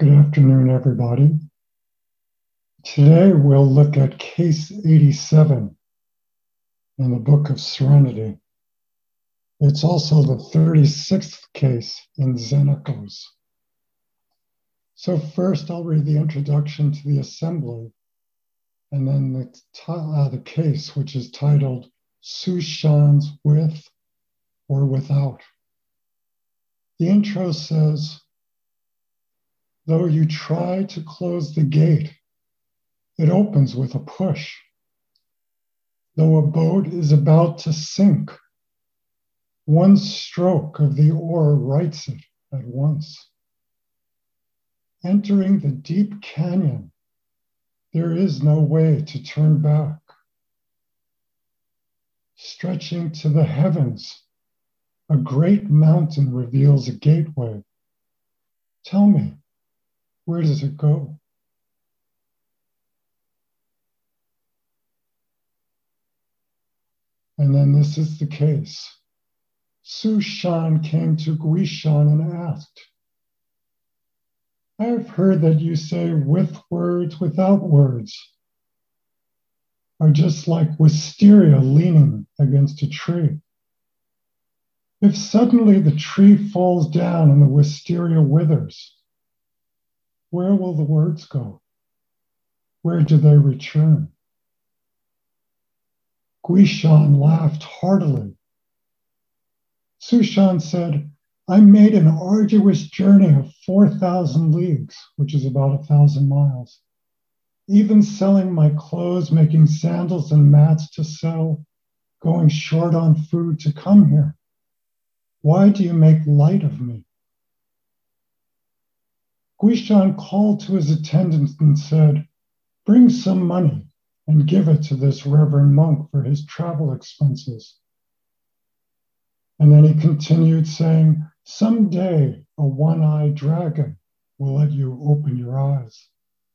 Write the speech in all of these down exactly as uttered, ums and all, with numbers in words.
Good afternoon, everybody. Today we'll look at case eighty-seven in the Book of Serenity. It's also the thirty-sixth case in Zen Echoes. So first I'll read the introduction to the assembly and then the, uh, the case, which is titled Sushan's With or Without. The intro says, though you try to close the gate, it opens with a push. Though a boat is about to sink, one stroke of the oar rights it at once. Entering the deep canyon, there is no way to turn back. Stretching to the heavens, a great mountain reveals a gateway. Tell me, where does it go? And then this is the case. Sushan came to Guishan and asked, I have heard that you say with words, without words, are just like wisteria leaning against a tree. If suddenly the tree falls down and the wisteria withers, where will the words go? Where do they return? Guishan laughed heartily. Sushan said, I made an arduous journey of four thousand leagues, which is about a thousand miles, even selling my clothes, making sandals and mats to sell, going short on food to come here. Why do you make light of me? Guishan called to his attendants and said, bring some money and give it to this reverend monk for his travel expenses. And then he continued saying, someday a one-eyed dragon will let you open your eyes.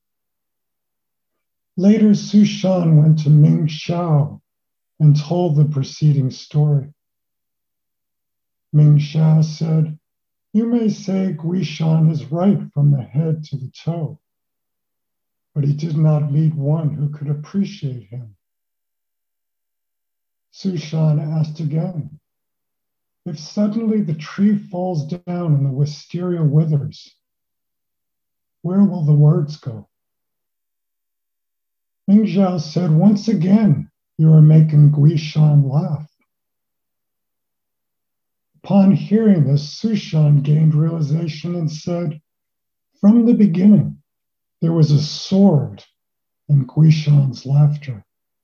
Later, Sushan went to Ming Shao and told the preceding story. Ming Shao said, you may say Guishan is right from the head to the toe, but he did not meet one who could appreciate him. Sushan asked again, if suddenly the tree falls down and the wisteria withers, where will the words go? Ming Zhao said, once again, you are making Guishan laugh. Upon hearing this, Sushan gained realization and said, from the beginning, there was a sword in Guishan's laughter.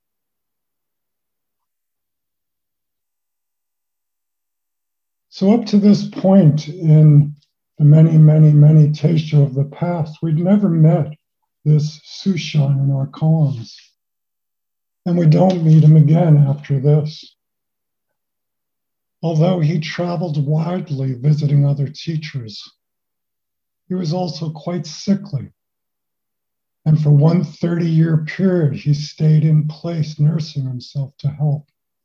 So up to this point in the many, many, many Teisho of the past, we'd never met this Sushan in our koans. And we don't meet him again after this. Although he traveled widely visiting other teachers, he was also quite sickly. And for one thirty-year period, he stayed in place nursing himself to health.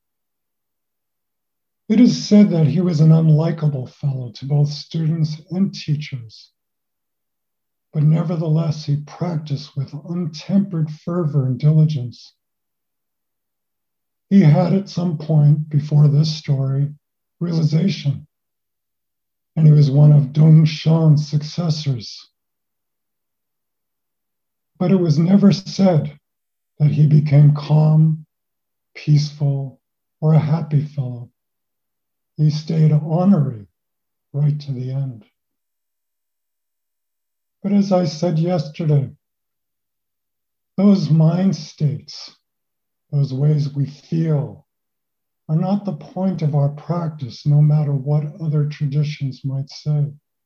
It is said that he was an unlikable fellow to both students and teachers, but nevertheless he practiced with untempered fervor and diligence. He had at some point before this story realization, and he was one of Dong Shan's successors. But it was never said that he became calm, peaceful, or a happy fellow. He stayed honorary right to the end. But as I said yesterday, those mind states, those ways we feel, are not the point of our practice, no matter what other traditions might say.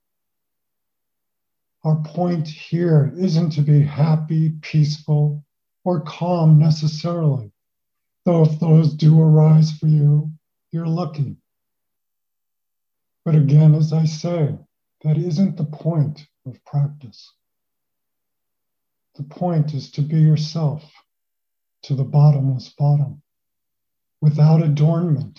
Our point here isn't to be happy, peaceful, or calm necessarily, though if those do arise for you, you're lucky. But again, as I say, that isn't the point of practice. The point is to be yourself to the bottomless bottom, without adornment,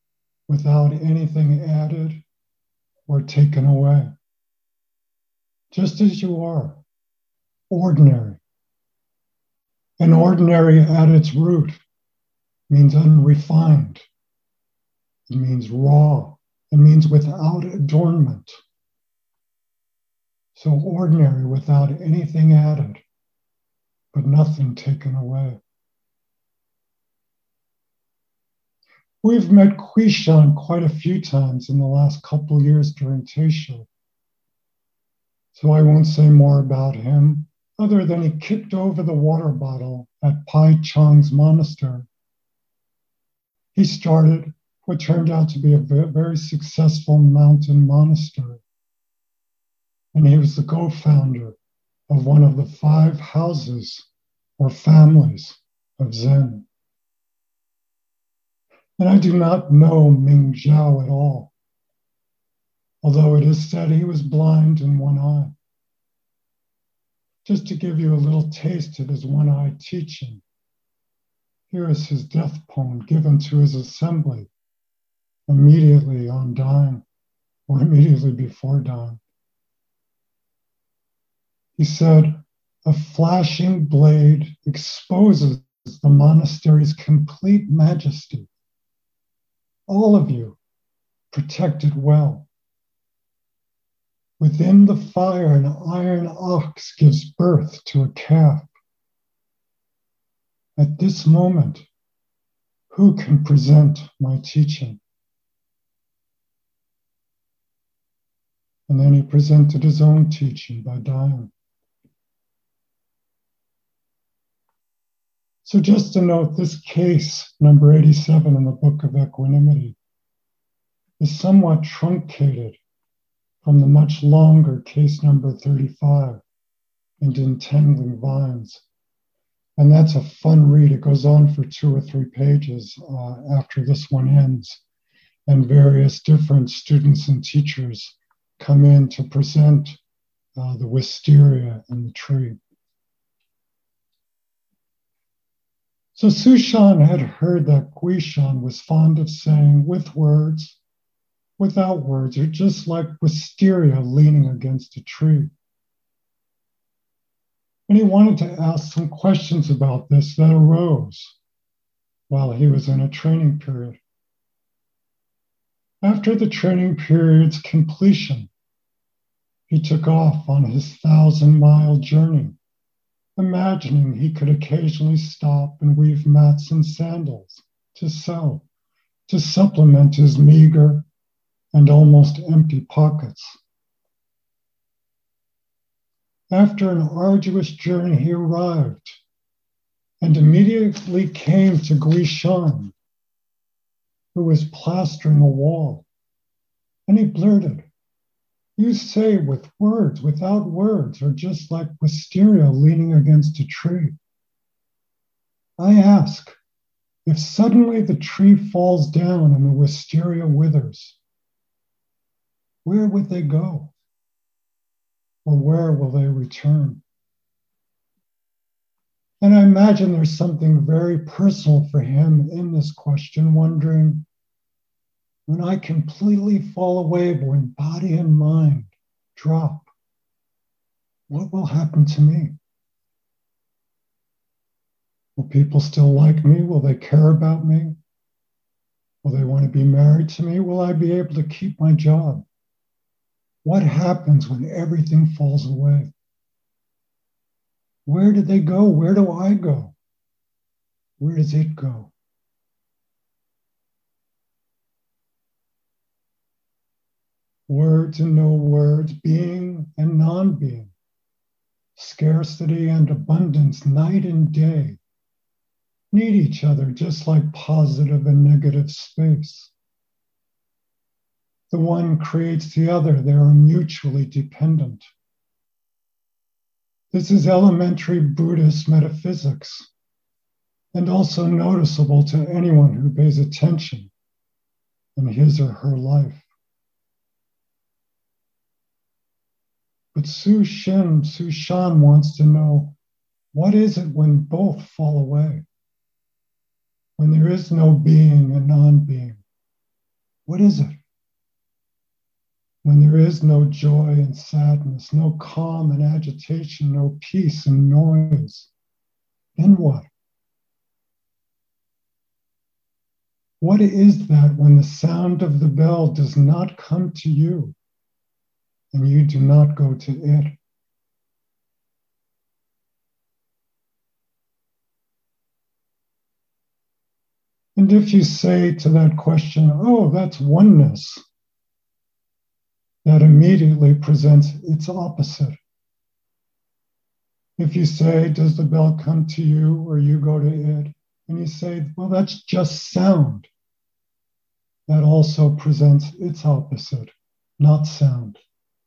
without anything added or taken away. just as you are, ordinary. And ordinary at its root means unrefined. It means raw. It means without adornment. So ordinary without anything added, but nothing taken away. We've met Quishan quite a few times in the last couple years during Teisho. So I won't say more about him, other than he kicked over the water bottle at Pai Chang's monastery. He started what turned out to be a very successful mountain monastery. And he was the co-founder of one of the five houses or families of Zen. And I do not know Ming Zhao at all, although it is said he was blind in one eye. Just to give you a little taste of his one-eye teaching, here is his death poem given to his assembly immediately on dying, or immediately before dying. He said, "A flashing blade exposes the monastery's complete majesty. All of you protect it well. Within the fire, an iron ox gives birth to a calf. At this moment, who can present my teaching?" And then he presented his own teaching by dying. So just to note, this case, number eighty-seven in the Book of Equanimity, is somewhat truncated from the much longer case number thirty-five, into Entangling Vines. And that's a fun read. It goes on for two or three pages uh, after this one ends, and various different students and teachers come in to present uh, the wisteria and the tree. So Sushan had heard that Guishan was fond of saying, with words, without words, or just like wisteria leaning against a tree. And he wanted to ask some questions about this that arose while he was in a training period. After the training period's completion, he took off on his thousand-mile journey, imagining he could occasionally stop and weave mats and sandals to sell, to supplement his meager and almost empty pockets. After an arduous journey, he arrived and immediately came to Guishan, who was plastering a wall. And he blurted, "You say with words, without words, or just like wisteria leaning against a tree. I ask, if suddenly the tree falls down and the wisteria withers, where would they go? Or where will they return?" And I imagine there's something very personal for him in this question, wondering, when I completely fall away, when body and mind drop, what will happen to me? Will people still like me? Will they care about me? Will they want to be married to me? Will I be able to keep my job? What happens when everything falls away? Where do they go? Where do I go? Where does it go? Words and no words, being and non-being, scarcity and abundance, night and day, need each other just like positive and negative space. The one creates the other. They are mutually dependent. This is elementary Buddhist metaphysics, and also noticeable to anyone who pays attention in his or her life. But Su Shin, Su Shan wants to know, what is it when both fall away? When there is no being and non-being, what is it? when there is no joy and sadness, no calm and agitation, no peace and noise, then what? What is that when the sound of the bell does not come to you and you do not go to it? And if you say to that question, oh, that's oneness, that immediately presents its opposite. If you say, does the bell come to you or you go to it? And you say, well, that's just sound. That also presents its opposite, not sound.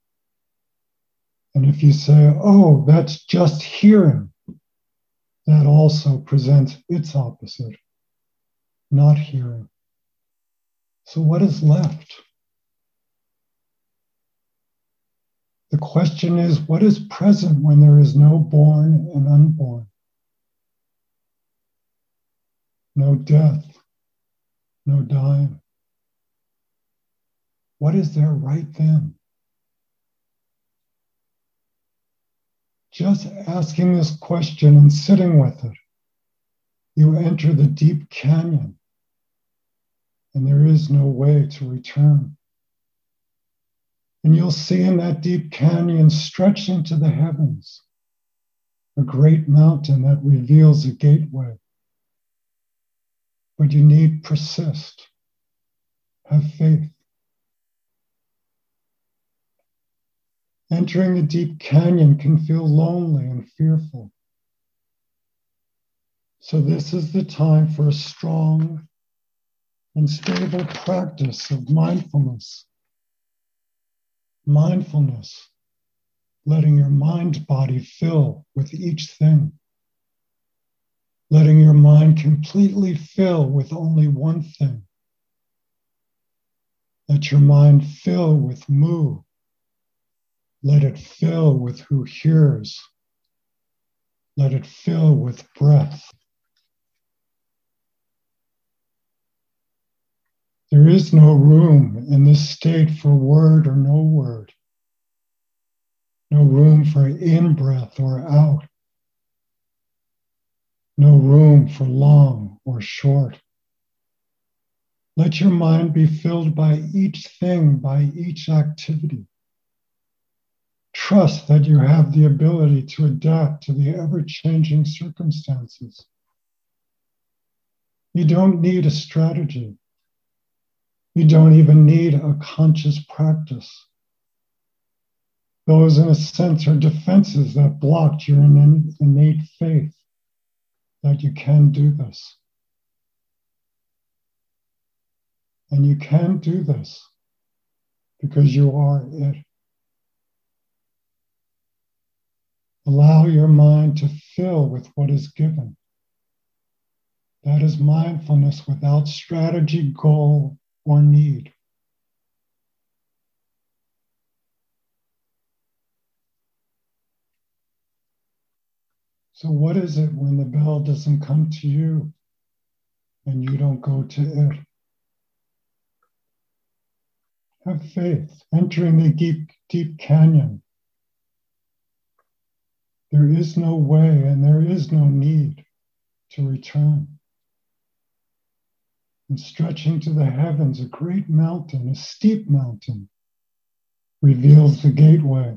And if you say, oh, that's just hearing, that also presents its opposite, not hearing. So what is left? The question is, what is present when there is no born and unborn? No death, no dying. What is there right then? Just asking this question and sitting with it, you enter the deep canyon, and there is no way to return. And you'll see in that deep canyon, stretching to the heavens, a great mountain that reveals a gateway. But you need persist, have faith. Entering the deep canyon can feel lonely and fearful. So this is the time for a strong and stable practice of mindfulness. Mindfulness, letting your mind body fill with each thing. Letting your mind completely fill with only one thing. Let your mind fill with mu. Let it fill with who hears. Let it fill with breath. There is no room in this state for word or no word. No room for in-breath or out. No room for long or short. Let your mind be filled by each thing, by each activity. Trust that you have the ability to adapt to the ever-changing circumstances. You don't need a strategy. You don't even need a conscious practice. Those, in a sense, are defenses that blocked your innate faith that you can do this. And you can do this because you are it. Allow your mind to fill with what is given. That is mindfulness without strategy, goal, or need. So what is it when the bell doesn't come to you and you don't go to it? Have faith, entering the deep, deep canyon. There is no way and there is no need to return. And stretching to the heavens, a great mountain, a steep mountain, reveals the gateway.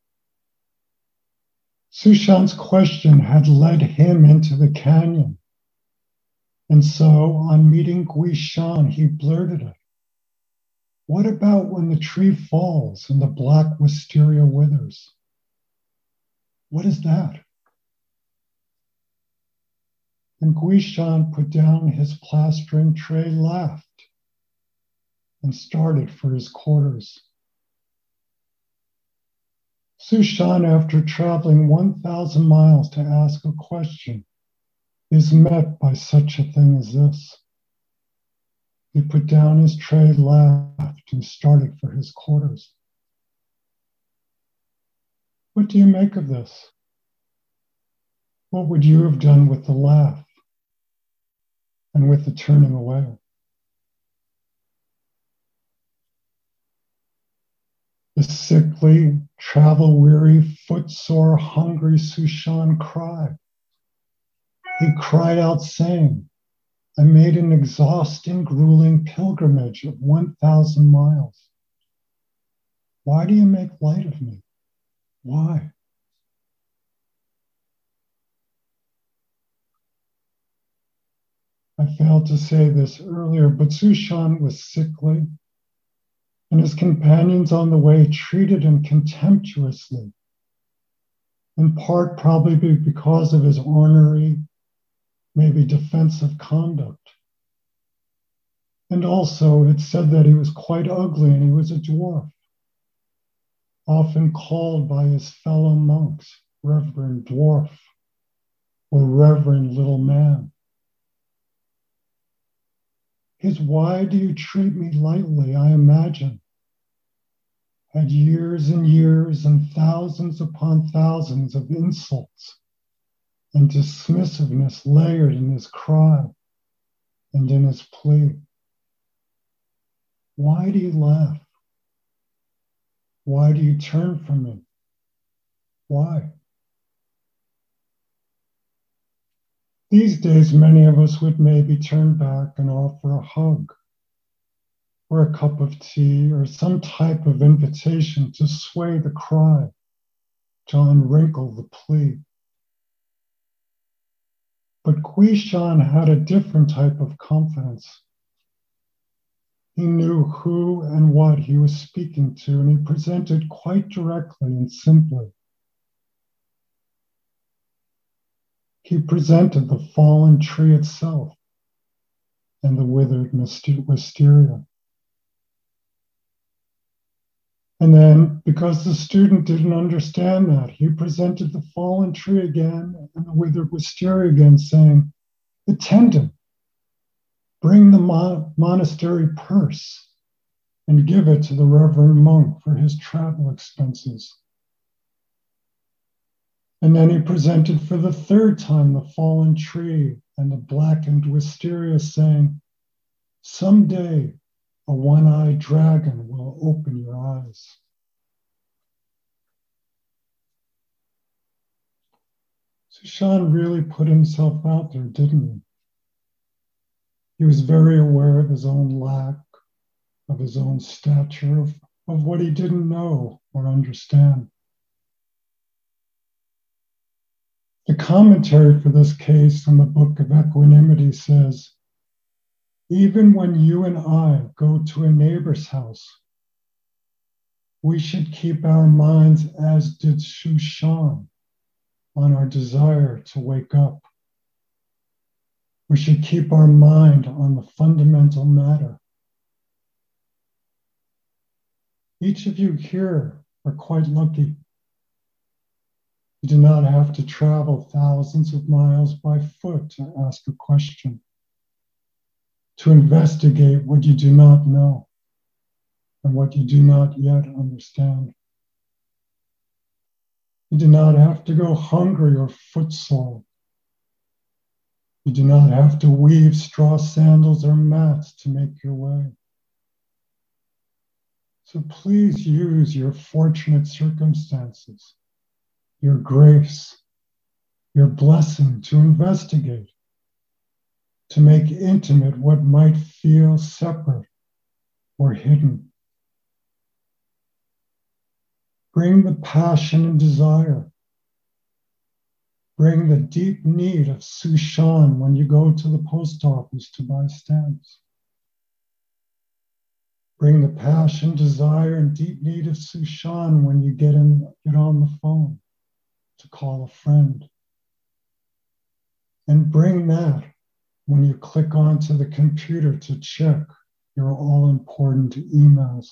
Sushan's question had led him into the canyon. And so, on meeting Guishan, he blurted it. What about when the tree falls and the black wisteria withers? What is that? And Guishan put down his plastering tray, laughed, and started for his quarters. Sushan, after traveling one thousand miles to ask a question, is met by such a thing as this. He put down his tray, laughed, and started for his quarters. What do you make of this? What would you have done with the laugh and with the turning away? The sickly, travel-weary, footsore, hungry Sushan cried. He cried out saying, I made an exhausting, grueling pilgrimage of one thousand miles. Why do you make light of me? Why? I failed to say this earlier, but Sushan was sickly, and his companions on the way treated him contemptuously, in part probably because of his ornery, maybe defensive conduct. And also, it said that he was quite ugly and he was a dwarf, often called by his fellow monks Reverend Dwarf or Reverend Little Man. His why do you treat me lightly, I imagine, had years and years and thousands upon thousands of insults and dismissiveness layered in his cry and in his plea. Why do you laugh? Why do you turn from me? Why? These days, many of us would maybe turn back and offer a hug or a cup of tea or some type of invitation to sway the cry, to unwrinkle the plea. But Guishan had a different type of confidence. He knew who and what he was speaking to, and he presented quite directly and simply. He presented the fallen tree itself and the withered wisteria. And then, because the student didn't understand that, he presented the fallen tree again and the withered wisteria again, saying, attendant, bring the mon- monastery purse and give it to the reverend monk for his travel expenses. And then he presented for the third time the fallen tree and the blackened wisteria, saying, someday a one-eyed dragon will open your eyes. Sushan really put himself out there, didn't he? He was very aware of his own lack, of his own stature, of, of what he didn't know or understand. The commentary for this case in the Book of Equanimity says, even when you and I go to a neighbor's house, we should keep our minds, as did Sushan, on our desire to wake up. We should keep our mind on the fundamental matter. Each of you here are quite lucky. You do not have to travel thousands of miles by foot to ask a question, to investigate what you do not know and what you do not yet understand. You do not have to go hungry or footsore. You do not have to weave straw sandals or mats to make your way. So please use your fortunate circumstances, your grace, your blessing to investigate, to make intimate what might feel separate or hidden. Bring the passion and desire. Bring the deep need of Sushan when you go to the post office to buy stamps. Bring the passion, desire, and deep need of Sushan when you get, in, get on the phone to call a friend. And bring that when you click onto the computer to check your all-important emails.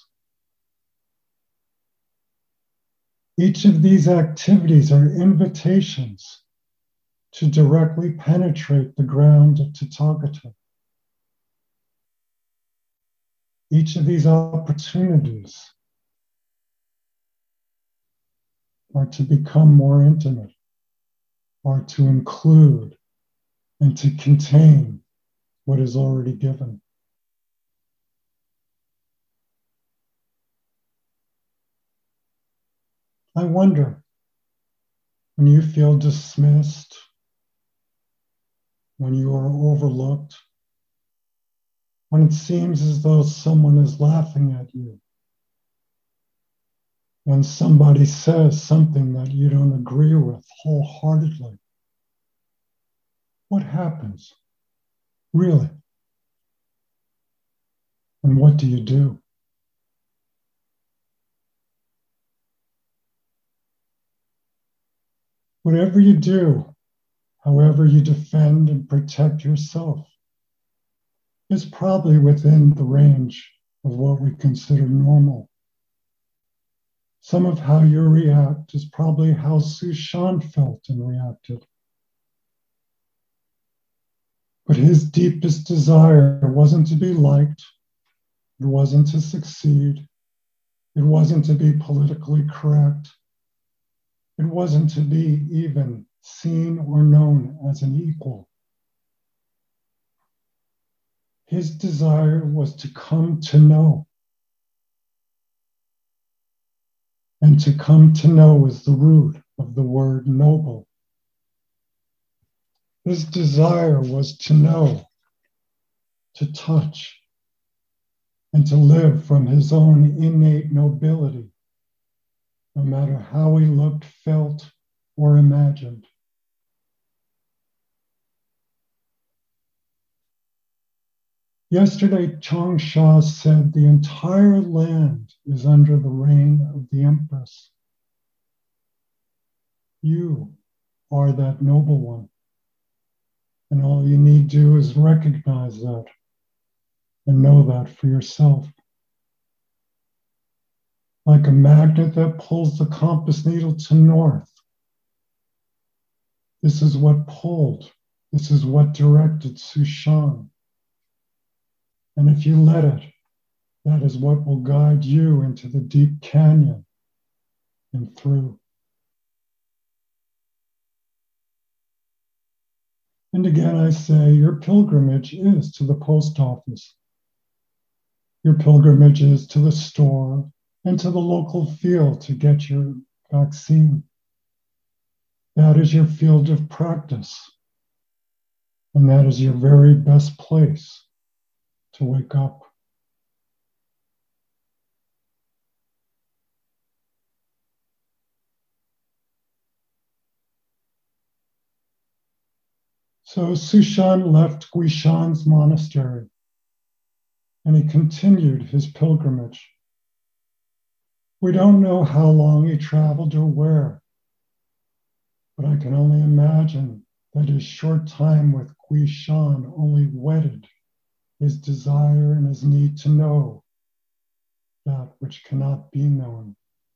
Each of these activities are invitations to directly penetrate the ground of Tathagata. Each of these opportunities are to become more intimate, are to include and to contain what is already given. I wonder, when you feel dismissed, when you are overlooked, when it seems as though someone is laughing at you, when somebody says something that you don't agree with wholeheartedly, what happens? Really? And what do you do? Whatever you do, however you defend and protect yourself, is probably within the range of what we consider normal. Some of how you react is probably how Su Shan felt and reacted. But his deepest desire wasn't to be liked, it wasn't to succeed, it wasn't to be politically correct, it wasn't to be even seen or known as an equal. His desire was to come to know. And to come to know is the root of the word noble. His desire was to know, to touch, and to live from his own innate nobility, no matter how he looked, felt, or imagined. Yesterday, Changsha said the entire land is under the reign of the Empress. You are that noble one. And all you need to do is recognize that and know that for yourself. Like a magnet that pulls the compass needle to north. This is what pulled, this is what directed Su Shan. And if you let it, that is what will guide you into the deep canyon and through. And again, I say, your pilgrimage is to the post office. Your pilgrimage is to the store and to the local field to get your vaccine. That is your field of practice. And that is your very best place to wake up. So Su Shan left Guishan's monastery and he continued his pilgrimage. We don't know how long he traveled or where, but I can only imagine that his short time with Guishan only whetted his desire and his need to know that which cannot be known.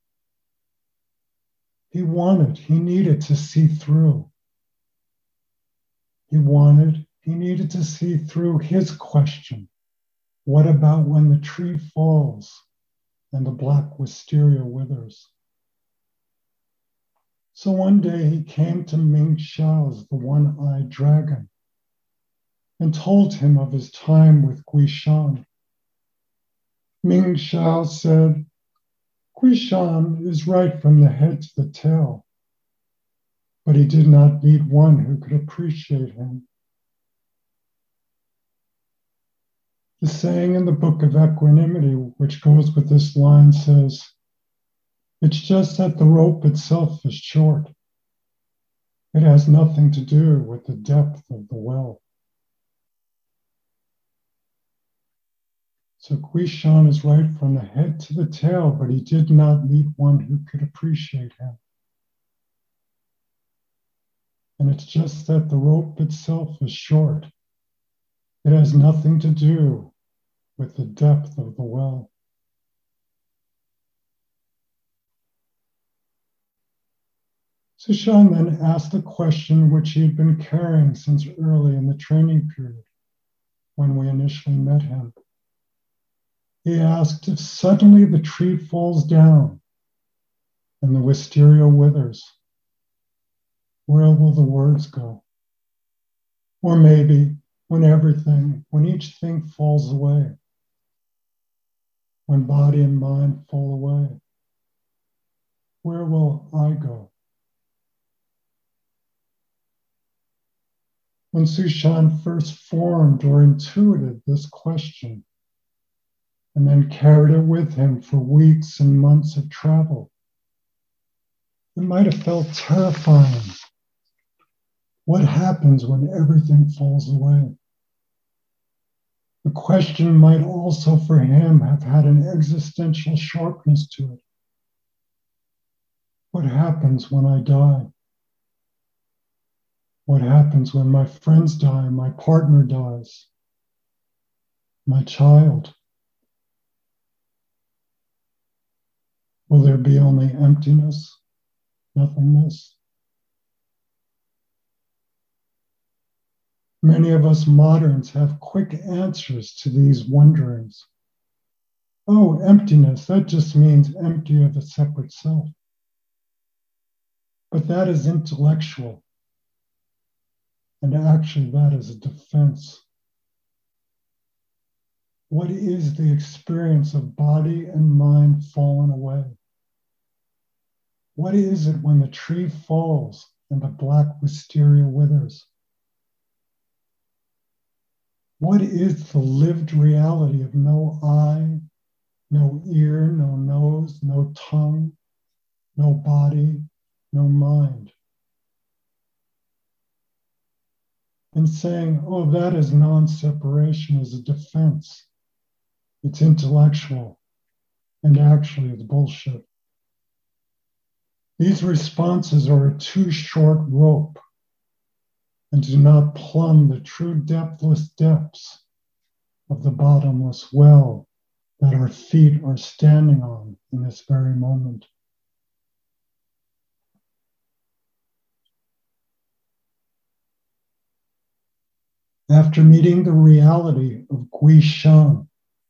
He wanted, he needed to see through. He wanted, he needed to see through his question. What about when the tree falls and the black wisteria withers? So one day he came to Ming Xiao's, the one-eyed dragon, and told him of his time with Guishan. Ming Xiao said, Guishan is right from the head to the tail, but he did not meet one who could appreciate him. The saying in the Book of Equanimity, which goes with this line, says, it's just that the rope itself is short. It has nothing to do with the depth of the well. So Guishan is right from the head to the tail, but he did not meet one who could appreciate him. And it's just that the rope itself is short. It has nothing to do with the depth of the well. Su Shan then asked a question which he had been carrying since early in the training period when we initially met him. He asked, if suddenly the tree falls down and the wisteria withers, where will the words go? Or maybe when everything, when each thing falls away, when body and mind fall away, Where will I go? When Sushan first formed or intuited this question, and then carried it with him for weeks and months of travel, it might have felt terrifying. What happens when everything falls away? The question might also for him have had an existential sharpness to it. What happens when I die? What happens when my friends die, my partner dies, my child? Will there be only emptiness, nothingness? Many of us moderns have quick answers to these wonderings. Oh, emptiness, that just means empty of a separate self. But that is intellectual. And actually, that is a defense. What is the experience of body and mind fallen away? What is it when the tree falls and the black wisteria withers? What is the lived reality of no eye, no ear, no nose, no tongue, no body, no mind? And saying, oh, that is non-separation is a defense. It's intellectual, and actually it's bullshit. These responses are a too short rope and do not plumb the true depthless depths of the bottomless well that our feet are standing on in this very moment. After meeting the reality of Gui Shan,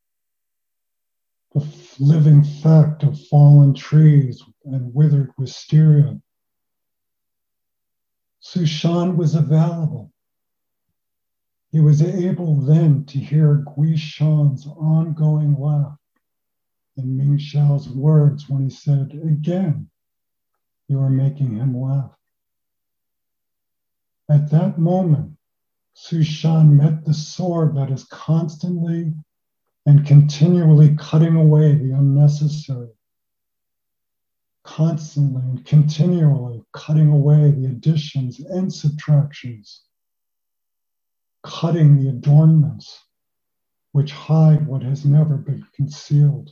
the living fact of fallen trees and withered wisteria, Sushan was available. He was able then to hear Gui Shan's ongoing laugh in Ming Xiao's words when he said, again, you are making him laugh. At that moment, Sushan met the sword that is constantly and continually cutting away the unnecessary, constantly and continually cutting away the additions and subtractions, cutting the adornments which hide what has never been concealed.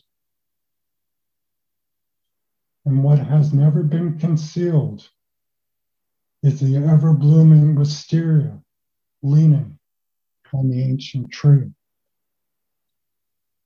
And what has never been concealed is the ever-blooming wisteria leaning on the ancient tree.